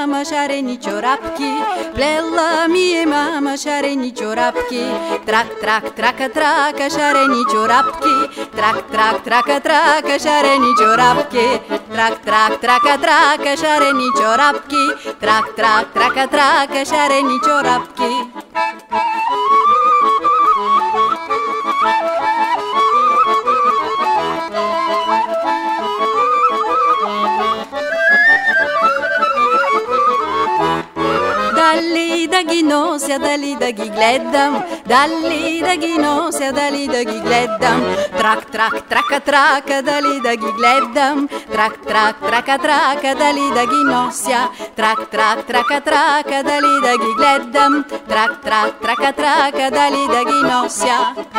мама шарени чорапки, плела ми е мама шарени чорапки. Трак, трак, трака, трака, шарени чорапки. Трак, трак, трака, трака, шарени чорапки. Трак, трак, трака, трака, шарени чорапки. Трак, трак, трака, трака, шарени чорапки. Дали да ги нося, дали да ги гледам, дали да ги нося, дали да ги гледам. Трак, трак, трака, трака, дали да ги гледам. Трак, трак, трака, трака, дали да ги нося. Трак, трак, трака, трака, дали да ги гледам. Трак, трак, трака, трака, дали да ги нося.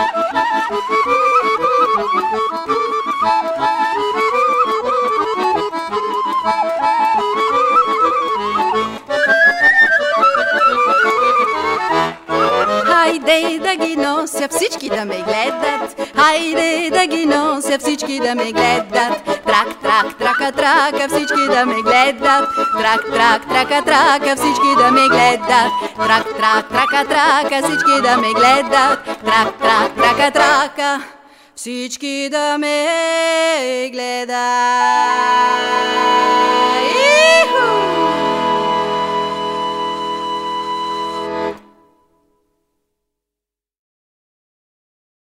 Хайде да ги нося, всички да ме гледат. Хайде да ги нося, всички да ме гледат. Трак, трак, трака, трака, всички да ме гледат. Трак, трак, трака, трака, всички да ме гледат. Трак, трак, трака, трака, всички да ме гледат. Трак, трак, трака, трака, всички да ме гледат.